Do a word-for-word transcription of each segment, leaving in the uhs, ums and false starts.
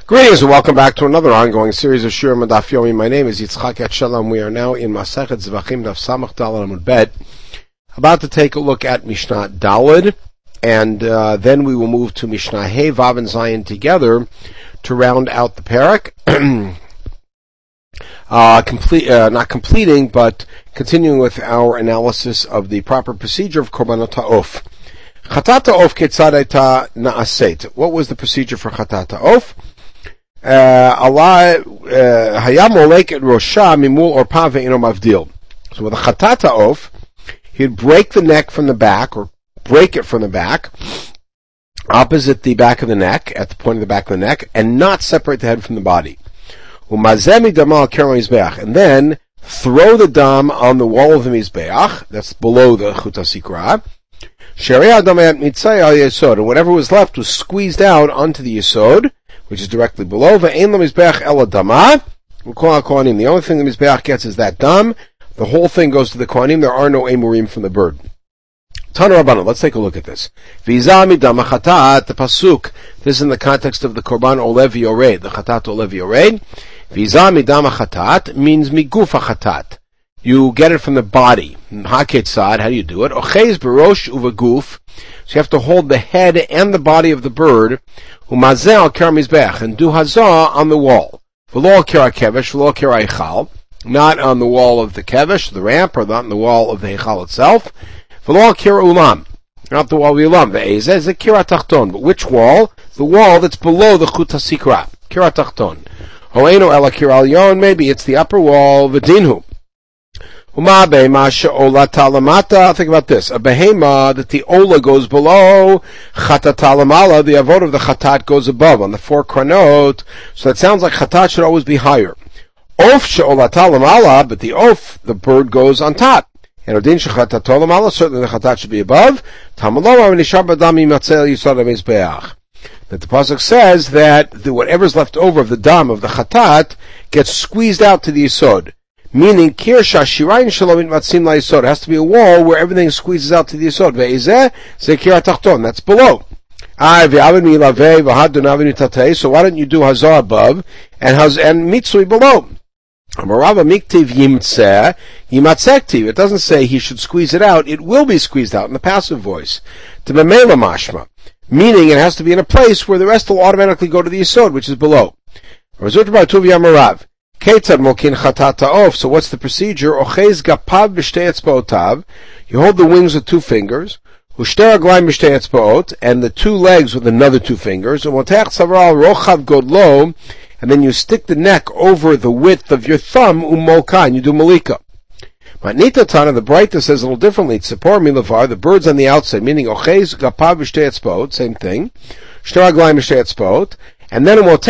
Greetings and welcome back to another ongoing series of Shiurim Daf Yomi. My name is Yitzchak Etshalom. We are now in Masechet Zvachim Daf Samach Daled Amud Bet, about to take a look at Mishnah Daled, and uh, then we will move to Mishnah Hey, Vav, and Zayin together to round out the parak. uh, complete, uh, not completing, but continuing with our analysis of the proper procedure of Korbanot HaOf. Chatat HaOf Ketzad Hayta Na'aset. What was the procedure for Chatat HaOf? Allah Hayam Olek et Rosha Mimul Orpa Ve'ino Mavdil. So with a Chatat HaOf, he'd break the neck from the back, or break it from the back, opposite the back of the neck, at the point of the back of the neck, and not separate the head from the body. Umazemi Damal Kerem Mizbeach, and then throw the dam on the wall of the Mizbeach, that's below the Chut HaSikra. Sheria Damayat Mitzay Al Yesod, and whatever was left was squeezed out onto the Yesod, which is directly below. Ve'ein l'mizbeach ela dama. We'll call out Kohanim. The only thing the Mizbeach gets is that dam. The whole thing goes to the Kohanim. There are no emurim from the bird. Tana Rabbanan. Let's take a look at this. V'izah midama chatat, the pasuk. This is in the context of the Korban Olev Yored, the Chatat Olev Yored. V'izah midama chatat means migufa chatat. You get it from the body. Haketzad, how do you do it? Ochez berosh uvaguf. So you have to hold the head and the body of the bird, umazeh al kera mizbech, and do hazah on the wall. V'lo al kera kevesh, v'lo al kera eichal, not on the wall of the kevesh, the ramp, or not on the wall of the eichal itself. V'lo al kera ulam, not the wall of the ulam. Ve'ezeh is a kera tachton, but which wall? The wall that's below the chut hasikra, kera tachton. Ho'enu ela kera alyon, maybe it's the upper wall, v'dinhu. Think about this. A behema that the ola goes below, chatatalamala, the avod of the chatat goes above on the four kranot. So that sounds like chatat should always be higher. Of she'olatalamala, but the of, the bird goes on top. And odin shechatatalamala, certainly the chatat should be above. Tamaloma v'nishar badam yimatzeh yisod hamizbeach. That the pasuk says that the, whatever's left over of the dam of the chatat gets squeezed out to the yisod. Meaning, kirsha shirayin shalom matzim la yisod. It has to be a wall where everything squeezes out to the yisod. Ve'ezeh ze kira tachton. That's below. Ay ve'avin mi'lavei v'had donavin utatei. So why don't you do hazah above and haz and mitzui below? Amarava miktiv yimtzeh yimatzektiv. It doesn't say he should squeeze it out. It will be squeezed out in the passive voice. To b'meila mashma. Meaning, it has to be in a place where the rest will automatically go to the yisod, which is below. Razut b'atuv yamarav. Ketzad mokin chatat ha'of. So what's the procedure? Ochez gapav b'shtei etzba'otav. You hold the wings with two fingers. Ushter aglaim b'shtei etzba'ot, and the two legs with another two fingers. Umotech tzavral rochav godlo, and then you stick the neck over the width of your thumb. Umolka, and you do malika. Matnita Tana, the brightness says a little differently. Tzipor milavar, the bird's on the outside, meaning ochez gapav b'shtei etzba'ot, same thing. Ushter aglaim b'shtei etzba'ot. And then then you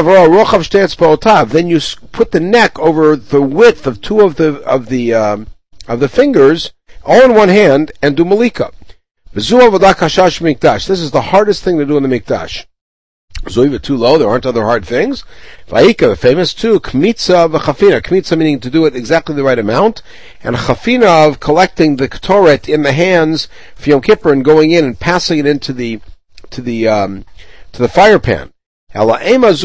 put the neck over the width of two of the of the um, of the fingers, all in one hand, and do malika. This is the hardest thing to do in the mikdash. Zuiva too low. There aren't other hard things. Vayika, the famous too. Kmitza v'chafina. Kmitza meaning to do it exactly the right amount, and chafina of collecting the ketoret in the hands for Yom Kippur and going in and passing it into the to the um, to the fire pan. Meaning that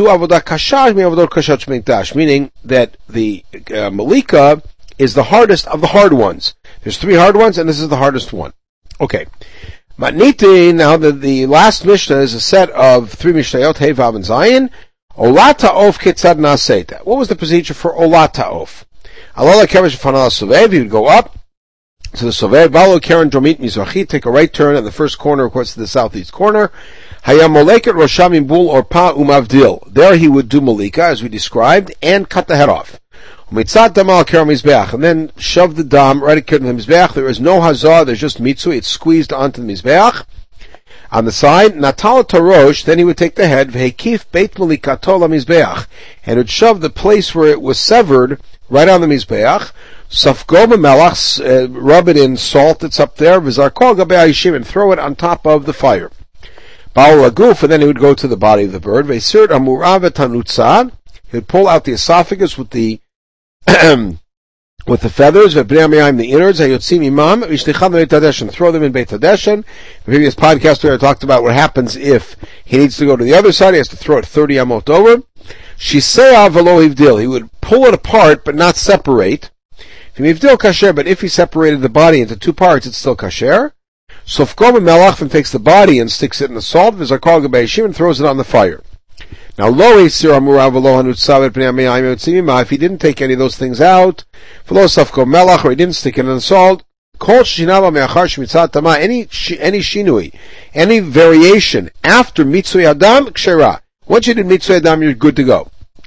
the uh, malika is the hardest of the hard ones. There's three hard ones, and this is the hardest one. Okay. Matniti, now the, the last Mishnah is a set of three Mishnayot, Hey, Vav, and Zayin. Olata of ketzad naseta. What was the procedure for Olata of? Alala keresh fanal sovev, he would go up to the sovev, valo keren dromit mizrachi, take a right turn at the first corner, of course, to the southeast corner. Hayam moleket rosham imbul or pa umavdil. There he would do malika, as we described, and cut the head off. Umitzat damal kera mizbeach, and then shove the dam right at the mizbeach. There is no hazah, there's just mitzui, it's squeezed onto the mizbeach. On the side, natal tarosh, then he would take the head, v'hekif beit malikato la mizbeach, and would shove the place where it was severed right on the mizbeach. Safgo b'melach, uh, rub it in salt that's up there, v'zarko gabe ha'ishim, and throw it on top of the fire. Ba'al aguf, and then he would go to the body of the bird. Ve'sir amurav etanutza, he would pull out the esophagus with the with the feathers, ve'bnei amayim, the innards, hayotzim imam, v'ishlicham beit hadeshen, throw them in beit hadeshen. The previous podcast we talked about what happens if he needs to go to the other side. He has to throw it thirty amot over. Shisea v'lo hivdil. He would pull it apart, but not separate. Hivdil kasher, but if he separated the body into two parts, it's still kasher. Sofko b'melach, and takes the body and sticks it in the salt, v'zarkol g'beishim, and throws it on the fire. Now, lo esir amurav v'lo hanutzavet pnei amayim yotzimima, if he didn't take any of those things out, v'lo sofko melach, or he didn't stick it in the salt, kol shinava me'achar shmitzat tama, any, any shinui, any variation after mitzui adam, kshera. Once you did mitzui adam, you're good to go.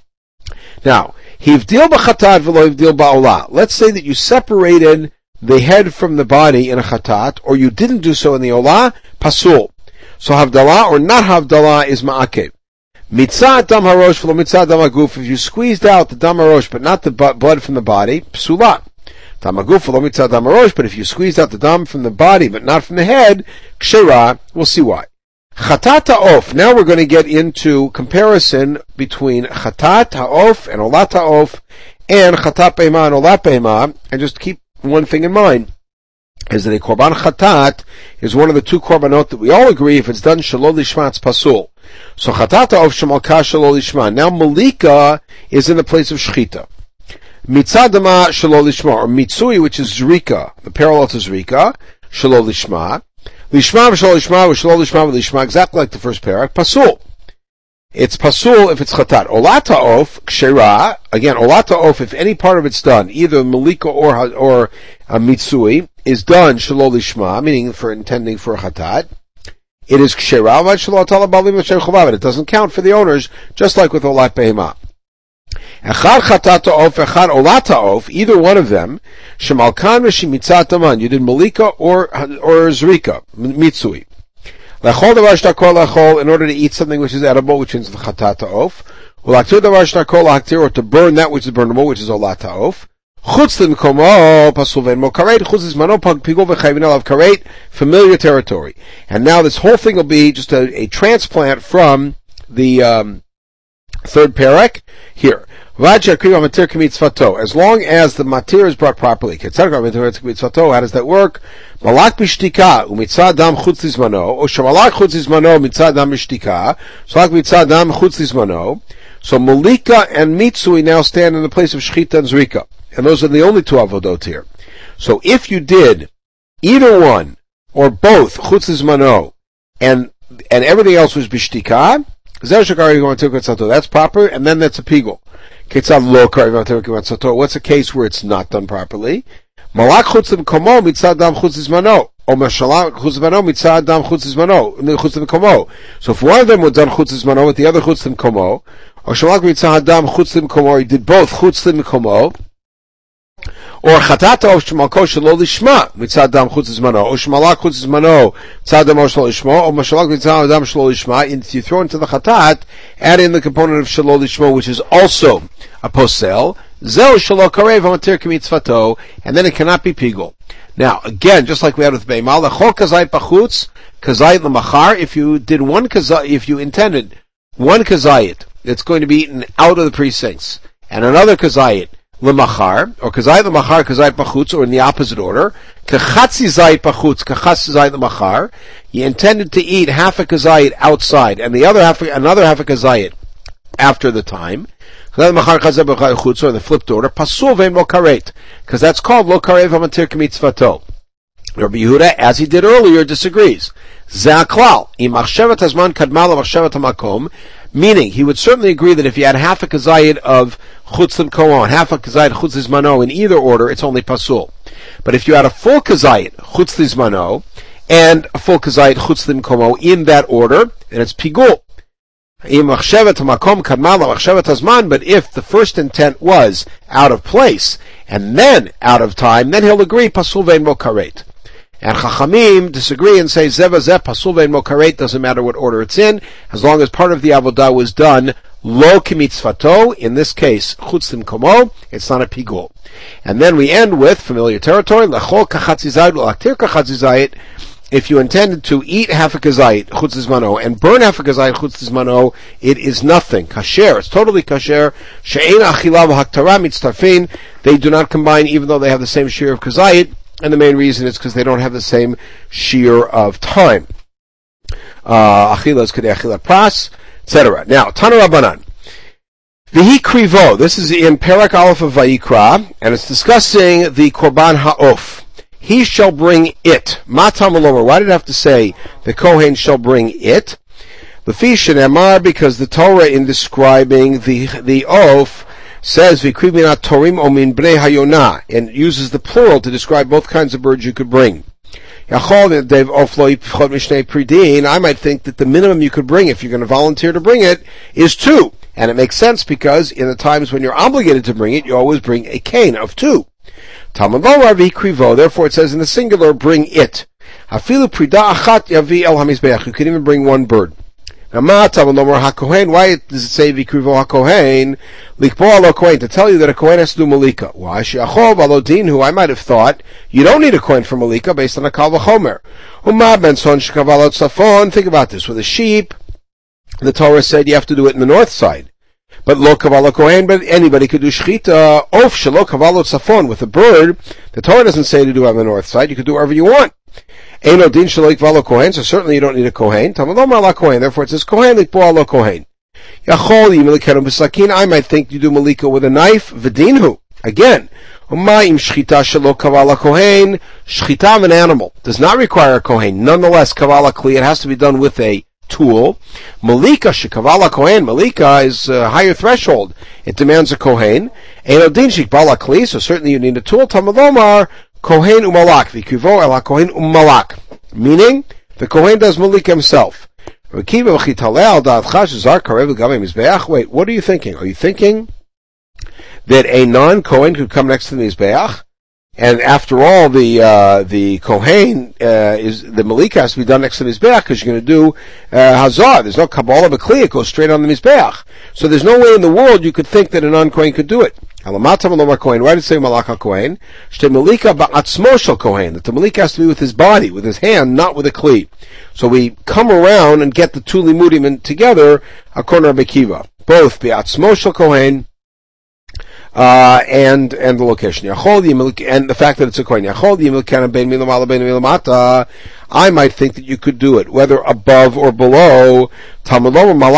Now, hivdil b'chatat v'lo hivdil ba'olah. Let's say that you separated the head from the body in a chatat, or you didn't do so in the olah, pasul. So havdalah or not havdalah is ma'akev. Mitzat dam harosh v'lo mitzat dam haguf. If you squeezed out the dam harosh but not the blood from the body, psula. Dam haguf v'lo mitzat dam harosh. But if you squeezed out the dam from the body but not from the head, kshera. We'll see why. Chatat ha'of. Now we're going to get into comparison between chatat ha'of and olat ha'of and chatat peima and olat peima. And just keep one thing in mind, is that a korban chatat is one of the two korbanot that we all agree, if it's done shalol lishma, it's pasul. So chatat ha'of shemalka shalol lishma. Now malika is in the place of shchita. Mitzadama shalol lishma, or mitsui, which is zrika, the parallel to zrika, shalol lishma. Lishma v'shalol lishma, v'shalol lishma v'lishma, exactly like the first parak, pasul. It's pasul if it's chatat. Olat ha'of, kshera, again, olat ha'of, if any part of it's done, either malika or, or a mitsui, is done shalol lishma, meaning for intending for a chatat, it is kshera, but shalol ta'ala balim v'shem chovav, it doesn't count for the owners, just like with olat behema. Echad chatat ha'of, echad olat ha'of, either one of them, shemalkan v'shimitzat aman, you did malika or, or zrika, mitsui. Lechol davar shtakol lechol, in order to eat something which is edible, which is the chatat ha'of. Ulaktir davar shtakol lahaktir, or to burn that which is burnable, which is olat ha'of. Chutz l'mkomo pasul ve'en mo karet, chutz l'zmano pigul v'chayvin alav karet, familiar territory. And now this whole thing will be just a, a transplant from the um, third parak here. As long as the matir is brought properly. How does that work? Malak b'shtika u'mitzad dam chutz lizmano, or shemalak chutz lizmano mitzad dam b'shtika, shalak mitzad dam chutz lizmano. So malika and mitzui now stand in the place of shchita and zrika, and those are the only two avodot here. So if you did either one or both chutz lizmano and and everything else was b'shtika, that's proper, and then that's a pigul. What's a case where it's not done properly? Malak chutz l'mkomo mitzad dam chutz lizmano, or mashalak chutz lizmano mitzad dam chutz lizmano, chutz l'mkomo. So if one of them was done chutz lizmano with the other chutz l'mkomo, or shalak mitzad dam chutz l'mkomo, or he did both chutz l'mkomo, or chatat ha'of shemalko shalol lishma mitzad dam chutz lizmano, or shemalak chutz lizmano mitzad dam shalol lishma, or mashalak mitzad dam shalol lishma, and you throw into the chatat, add in the component of shalol lishma, which is also a posel, zeh shalol karev hamatir k'mitzvato, and then it cannot be pigul. Now, again, just like we had with Beimal, lechol kazayit bachutz, kazayit l'machar, if you did one kazayit, if you intended one kazayit that's going to be eaten out of the precincts, and another kazayit l'machar, or kazayit l'machar, kazayit bachutz, or in the opposite order, kachatzi zayit bachutz, kachatzi zayit l'machar, you intended to eat half a kazayit outside, and the other half, another half a kazayit after the time, or the flipped order, pasul ve'en lo karet, because that's called lo karet v'matir k'mitzvato. Rabbi Yehuda, as he did earlier, disagrees. Ze'aklal, im machshevet hazman kadma l'machshevet hamakom, meaning he would certainly agree that if you had half a kazayit of chutz l'mkomo and half a kazayit chutz lizmano in either order, it's only pasul. But if you had a full kazayit chutz lizmano and a full kazayit chutz l'mkomo in that order, then it's pigul. But if the first intent was out of place and then out of time, then he'll agree pasul ve'en mo karet. And Chachamim disagree and say zeva zeh pasul ve'en mo karet, doesn't matter what order it's in, as long as part of the avodah was done lo k'mitzvato, in this case chutz l'mkomo, it's not a pigul. And then we end with familiar territory, lechol kachatzi zayit l'aktir kachatzi zayit. If you intended to eat half a kazayit chutz lizmano and burn half a kazayit chutz lizmano, it is nothing. Kasher, it's totally kasher. She'ein achila v'haktara mitztarfin. They do not combine, even though they have the same shear of kazayit, and the main reason is because they don't have the same shear of time. Uh, achila is kedei achila pras, et cetera. Now, Tana Rabbanan. Vihi krivo. This is in Parak Aleph of Vayikra, and it's discussing the Korban Ha'of. He shall bring it. Matam alomer. Why did it have to say the Kohen shall bring it? Lefi shenemar, because the Torah in describing the the Of says V'kribinat Torim Omin Bnei Hayonah, and uses the plural to describe both kinds of birds you could bring. I might think that the minimum you could bring, if you're going to volunteer to bring it, is two. And it makes sense because in the times when you're obligated to bring it, you always bring a cane of two. Therefore it says in the singular, bring it. You can even bring one bird. Why does it say Vikrivo HaKohen? To tell you that a Kohen has to do Malika. Why? Who I might have thought you don't need a Kohen for Malika based on a Kal V'chomer. Think about this. With a sheep, the Torah said you have to do it in the north side. But lo kavala kohen, but anybody could do shchita. Of shelo kavalot safon. With a bird, the Torah doesn't say to do it on the north side. You can do wherever you want. Eino din shelo ikvalo kohen. So certainly you don't need a kohen. Tamalom ala kohen. Therefore it says kohen likbo ala kohen. Yachol yimilikeru b'sakin. I might think you do malika with a knife. V'dinhu. Again. Umayim shchita shelo kavala kohen. Shchita of an animal does not require a kohen. Nonetheless, kavala kli. It has to be done with a tool. Malika shekavala kohen. Malika is a higher threshold. It demands a kohen. Eino din shekvala kli. So certainly you need a tool. Tamalomar kohen umalak. V'kivo ela kohen umalak. Meaning the kohen does malika himself. Wait, what are you thinking? Are you thinking that a non-kohen could come next to the mizbeach? And after all, the uh, the kohen uh, is the malika has to be done next to the mizbeach because you're going to do uh, hazar. There's no kabbalah b'kli; it goes straight on the mizbeach. So there's no way in the world you could think that a non-kohen could do it. Why did it say malach kohen? Shte malika ba'atzmo shel kohen. That the malika has to be with his body, with his hand, not with a kli. So we come around and get the two limudim together according to Rabbi Akiva, both ba'atzmo shel kohen. Uh, and, and the location. And the fact that it's a coin. I might think that you could do it, whether above or below. Just like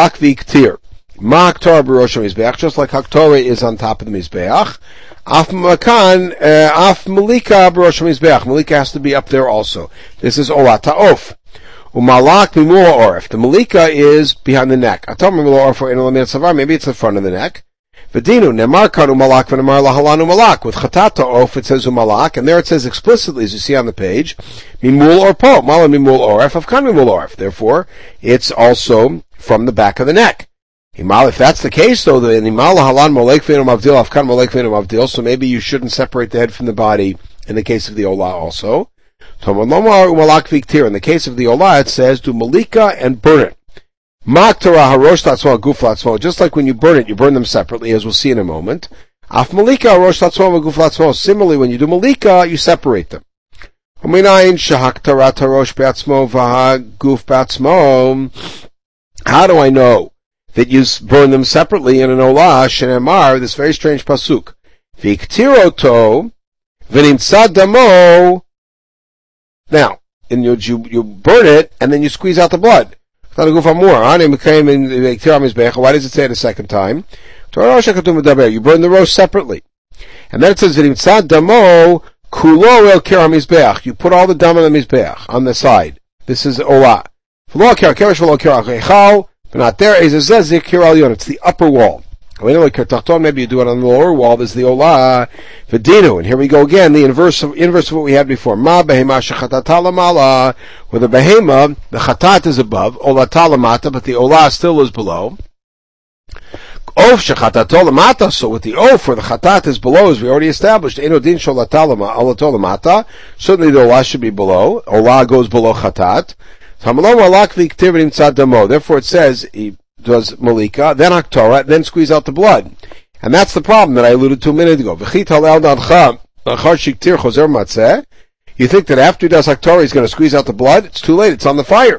Haktorah is on top of the Mizbeach. Af makan, af malika b'rosh Mizbeach. Malika has to be up there also. This is Olat Ha'of. Umalak mimul oref. The malika is behind the neck. Maybe it's the front of the neck. V'dinu, nemar kan umalak v'nemar lahalan umalak. With chatata of, it says umalak, and there it says explicitly, as you see on the page, mimul or po, mala mimul oref, afkan mimul oref. Therefore, it's also from the back of the neck. If that's the case, though, the nimal lahalan molek v'enu mavdil, afkan molek v'enu mavdil, so maybe you shouldn't separate the head from the body in the case of the olah also. Tomalomar umalak v'iktir. In the case of the olah, it says, do malika and burn it. Maktara harosh tatzmo guf latzmo. Just like when you burn it, you burn them separately, as we'll see in a moment. Af malika harosh tatzmo guf latzmo. Similarly, when you do malika, you separate them. Uminayin shahaktara harosh be'atzmo v'haguf be'atzmo. How do I know that you burn them separately in an olah? Shenemar, this very strange pasuk. V'iktiroto v'nimtzad damo. Now, and you, you you burn it and then you squeeze out the blood. Why does it say it a second time? You burn the roast separately. And then it says, you put all the dam on the mizbeach, on the side. This is olah. Not there, it's the upper wall. Maybe you do it on the lower wall. There's the olah v'dinu, and here we go again. The inverse of inverse of what we had before. Ma behema shechatata lamala, where the behema, the chatat is above, olata lamata, but the olah still is below. Of shechatato lamata. So with the of, where the chatat is below, as we already established, eno din sholata olato lamata. Certainly the olah should be below. Olah goes below chatat. Therefore it says he does malika, then haktorah, then squeeze out the blood. And that's the problem that I alluded to a minute ago. You think that after he does haktorah, he's going to squeeze out the blood? It's too late. It's on the fire.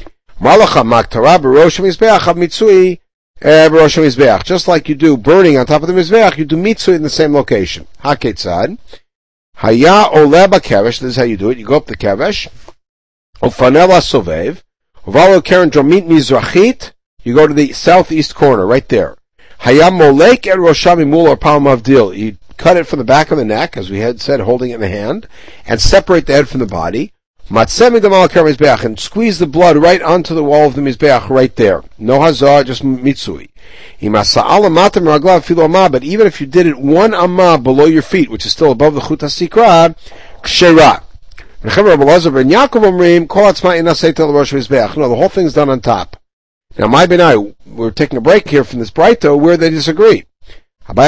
Just like you do burning on top of the mizbeach, you do mitzui in the same location. Haketzad. Haya ole b'kevesh. This is how you do it. You go up the kevesh. Ufanela sovev. Uvalo keren dromit mizrachit. You go to the southeast corner, right there. Hayam molek et rosham imul or palm avdil. You cut it from the back of the neck, as we had said, holding it in the hand, and separate the head from the body. Matzemi damal kar mizbeach, and squeeze the blood right onto the wall of the mizbeach right there. No hazar, just mitzui. But even if you did it one amma below your feet, which is still above the chut hasikra, kshera. No, the whole thing's done on top. Now, my benai, we're taking a break here from this Braita where they disagree. They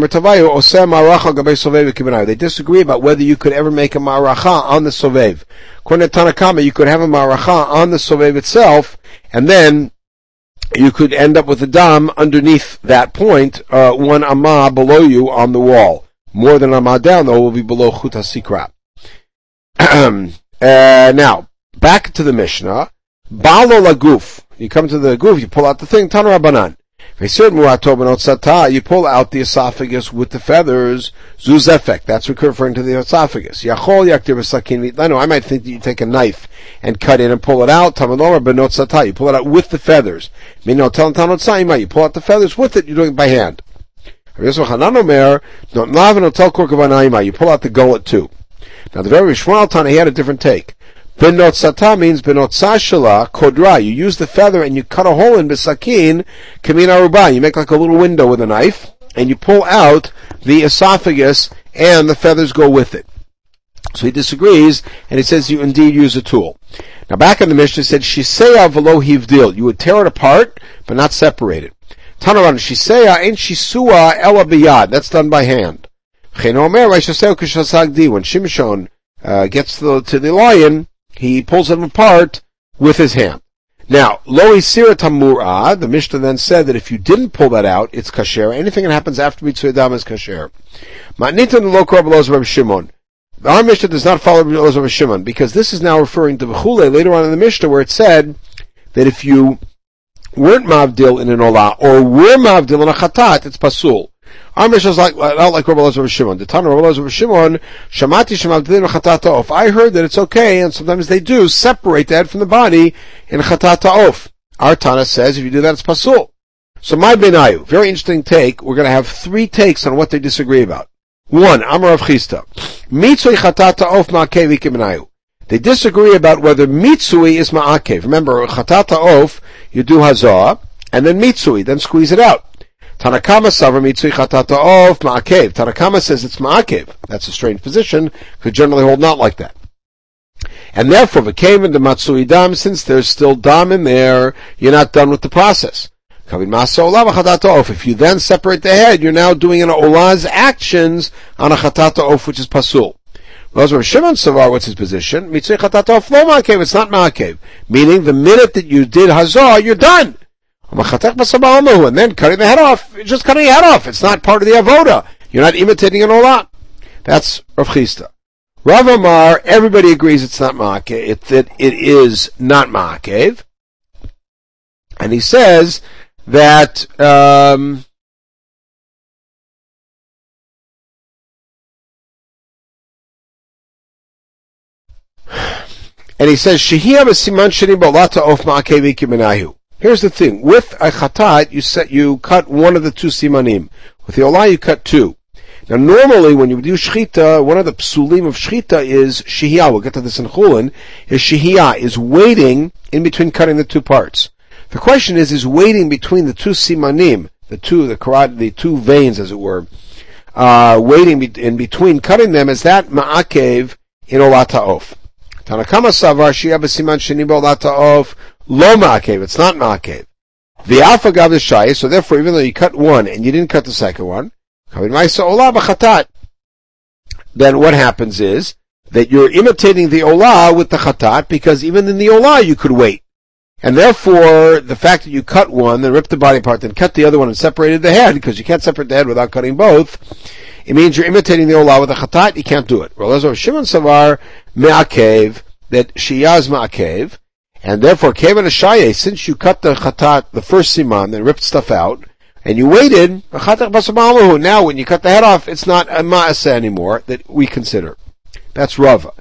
disagree about whether you could ever make a ma'aracha on the sovev. According to Tanakama, you could have a ma'aracha on the sovev itself, and then you could end up with a dam underneath that point, uh, one amma below you on the wall. More than amma down, though, will be below chut hasikra. uh, now, back to the Mishnah. Balo laguf. You come to the guf, you pull out the thing, Tanu Rabbanan. You pull out the esophagus with the feathers, zuzefek. That's referring to the esophagus. I might think that you take a knife and cut it and pull it out. You pull it out with the feathers. You pull out the feathers with it, you're doing it by hand. You pull out the gullet too. Now the very Shmuel Tana, he had a different take. Benot sata means benot sashala kodra. You use the feather and you cut a hole in besakin kamin aruba. You make like a little window with a knife and you pull out the esophagus and the feathers go with it. So he disagrees and he says you indeed use a tool. Now back in the Mishnah it said shiseya velo hivdil. You would tear it apart but not separate it. Tanaran shiseya ain't shisua ela biyad. That's done by hand. When Shimshon uh, gets to the, to the lion, he pulls them apart with his hand. Now, lo isira tamura, the Mishnah then said that if you didn't pull that out, it's kasher. Anything that happens after mitzvah dam is kasher. Matnitan lo kor beloz Rabbi Shimon. Our Mishnah does not follow beloz Rabbi Shimon, because this is now referring to V'chule later on in the Mishnah where it said that if you weren't mavdil in an olah, or were mavdil in a chatat, it's pasul. Our Mishnah is like, not like Rabbi Elazar Shimon. The Tana Rabbi Elazar Shimon, Shamati Shemavdilin Chatata Of. I heard that it's okay, and sometimes they do, separate the head from the body in Chatata Of. Our Tana says, if you do that, it's pasul. So my benayu, very interesting take. We're going to have three takes on what they disagree about. One, Amar of Chista. Mitzui Chatata Of Ma'akev Benayu. They disagree about whether Mitzui is Ma'akev. Remember, Chatata Of, you do Hazah, and then Mitzui, then squeeze it out. Tanakama Savar Mitzui Chatata Of Ma'akev. Tanakama says it's Ma'akev. That's a strange position, could generally hold not like that. And therefore, V'keim and the Matsui Dam, since there's still Dam in there, you're not done with the process. If you then separate the head, you're now doing an Olah's actions on a Chatata Of, which is Pasul. Rav Shimon Savar, what's his position? Mitzui Chatata Of Lo Ma'akev, it's not Ma'akev. Meaning, the minute that you did Hazah, you're done. And then cutting the head off, you're just cutting the head off. It's not part of the avoda. You're not imitating an olah. That's Rav Chista. Rav Amar, everybody agrees it's not ma'akev, it, that it is not ma'akev. And he says that, um, and he says, Shehiyah b'siman sheni b'olata of ma'akev ikimenahu. Here's the thing. With a chatat, you set, you cut one of the two simanim. With the olah, you cut two. Now, normally, when you do shchita, one of the psulim of shchita is shehiyah. We'll get to this in Chulin. Is shehiyah, is waiting in between cutting the two parts. The question is, is waiting between the two simanim, the two, the karad, the two veins, as it were, uh, waiting be- in between cutting them, is that ma'akev in olah ta'of? Tanakama savar shehiyah b'siman sheni b'olah ta'of. Lo ma'akev, it's not ma'akev. The alpha gav the shayis, so therefore, even though you cut one and you didn't cut the second one, then what happens is that you're imitating the olah with the chatat, because even in the olah you could wait. And therefore, the fact that you cut one, then ripped the body part, then cut the other one and separated the head, because you can't separate the head without cutting both, it means you're imitating the olah with the chatat, you can't do it. Rav Shimon Savar ma'akev, that shiyah is ma'akev, and therefore, Kevan Ashaye, since you cut the chatat, the first siman, then ripped stuff out, and you waited, now when you cut the head off, it's not a ma'aseh anymore that we consider. That's Rava.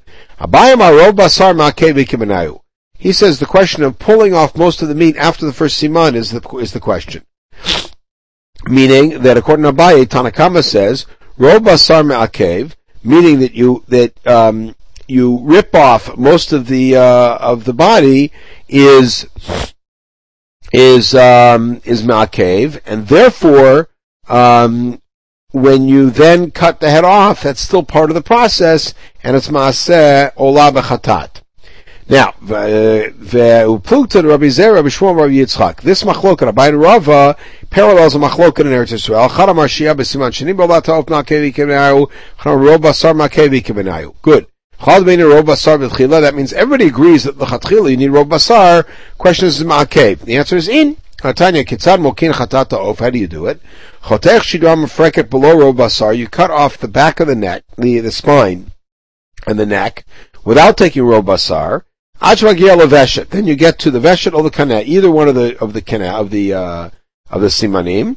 He says the question of pulling off most of the meat after the first siman is the, is the question. Meaning that according to Abaye, Tanakama says, Ro basar me'akev, meaning that you, that, um, you rip off most of the, uh, of the body is, is, um, is me'akev, and therefore, um, when you then cut the head off, that's still part of the process, and it's maaseh olah b'chatat. Now, ve'uplukta Rabbi Zera, Rabbi Shmuel, Rabbi Yitzchak. This machloket, Abaye and Rava, parallels a machloket in Eretz Yisrael. Chad amar shia b'siman sheni b'olah ta'of ma'akev v'kebenayu. Chad amar ro basar ma'akev v'kebenayu. Good. Chad bein ro basar v'tchila. That means everybody agrees that l'chatchila you need ro basar. Question is ma'akev. The answer is in. Tanya, kitzad mokin chatat ta'of. How do you do it? Chotech shidram freket below ro basar. You cut off the back of the neck, the, the spine, and the neck, without taking ro basar. Then you get to the veshet or the kaneh, either one of the of the kaneh of the uh, of the simanim.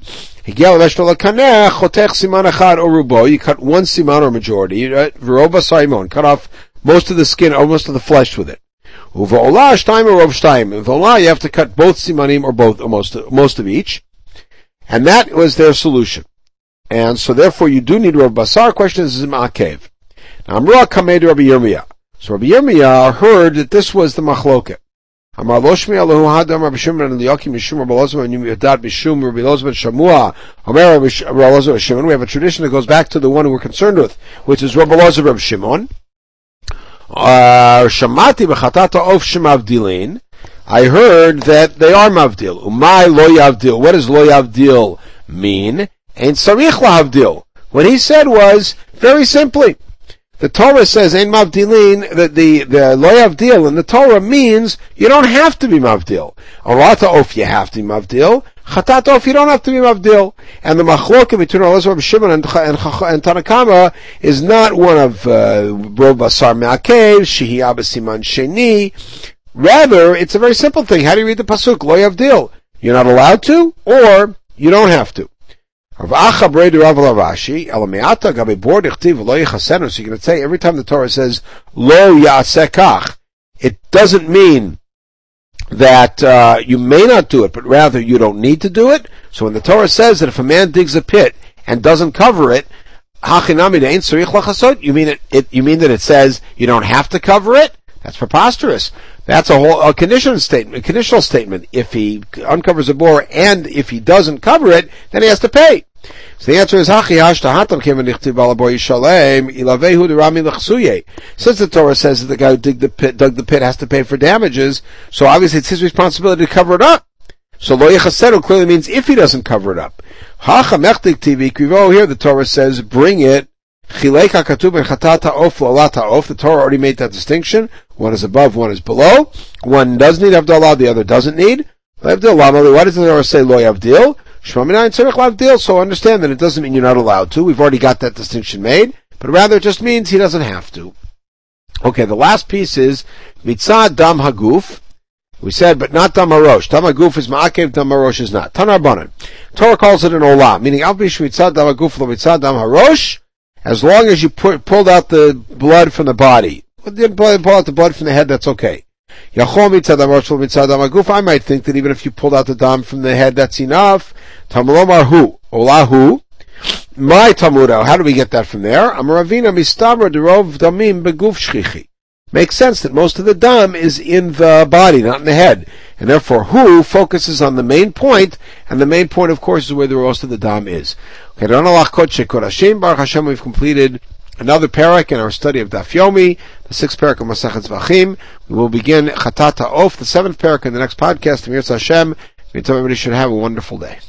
You cut one siman or majority. Cut off most of the skin or most of the flesh with it. With olah, you have to cut both simanim or both or most most of each, and that was their solution. And so therefore, you do need rov basar. Question is ma'akev. Now, Amrah kamei to Rabbi Yirmiyah. So Rabbi Yirmiyah heard that this was the machloket. Amar lo shmi Allahu hadam Rabbi Shimon and Eliyakim Mishum Rabbi Elazar and Yudat Mishum Rabbi Elazar Shamua. Amar Rabbi Elazar Shimon. We have a tradition that goes back to the one we're concerned with, which is Rabbi Elazar Rabbi Shimon. Shamati b'chatata of shemavdilin. I heard that they are mavdil. Umay lo yavdil. What does lo yavdil mean? Ain't sarich lahavdil. What he said was very simply, the Torah says, Ein Mavdilin, that the, the Lo Yavdil in the Torah means you don't have to be Mavdil. Orata Of, you have to be Mavdil. Chatat Of, you don't have to be Mavdil. And the Machlokim between Elazar Rabbi Shimon and, and, and Tanakama is not one of, uh, Rov Basar Me'akev, Shehi Abba Siman Sheni. Rather, it's a very simple thing. How do you read the Pasuk? Lo Yavdil. You're not allowed to, or you don't have to. So you're going to say every time the Torah says lo ya'asekach, it doesn't mean that uh, you may not do it, but rather you don't need to do it. So when the Torah says that if a man digs a pit and doesn't cover it, you mean it, it you mean that it says you don't have to cover it? That's preposterous. That's a whole a conditional statement. A conditional statement. If he uncovers a bore and if he doesn't cover it, then he has to pay. So the answer is Hachi Hashtahatam Kevandichtiv Alaboy Shalem Ilavehu Derami Lachsuye. Since the Torah says that the guy who dug the pit dug the pit has to pay for damages, so obviously it's his responsibility to cover it up. So Lo Yechaseru clearly means if he doesn't cover it up. Hacha Mechtik Tivi Krivo, here the Torah says bring it. Chileka Katub and Chatata Of Lolata Of. The Torah already made that distinction. One is above, one is below. One does need Avdalah, the other doesn't need. Why does the Torah say Lo Yavdil? Shmaminayin Tzarech Lavdil. So understand that it doesn't mean you're not allowed to. We've already got that distinction made. But rather it just means he doesn't have to. Okay, the last piece is Mitzad Dam Haguf. We said, but not Dam Harosh. Dam Haguf is Ma'akev, Dam Harosh is not. Tanar Banan. Torah calls it an Olah, meaning Al Bish Mitzad Dam Haguf Lo Mitzad Dam Harosh. As long as you put, pulled out the blood from the body. Didn't pull out the blood from the head, that's okay. I might think that even if you pulled out the dam from the head, that's enough. Tamulomar hu, olahu. My Tamudo, how do we get that from there? Amaravina mistabra derov damim beguf shchichi. Makes sense that most of the dam is in the body, not in the head. And therefore, hu focuses on the main point, and the main point, of course, is where the most of the dam is. Okay, Baruch Hashem, we've completed another parak in our study of Daf Yomi, the sixth parak of Masechet Zvachim. We will begin Chatata Of, the seventh parak, in the next podcast. Mir Hashem. Everybody should have a wonderful day.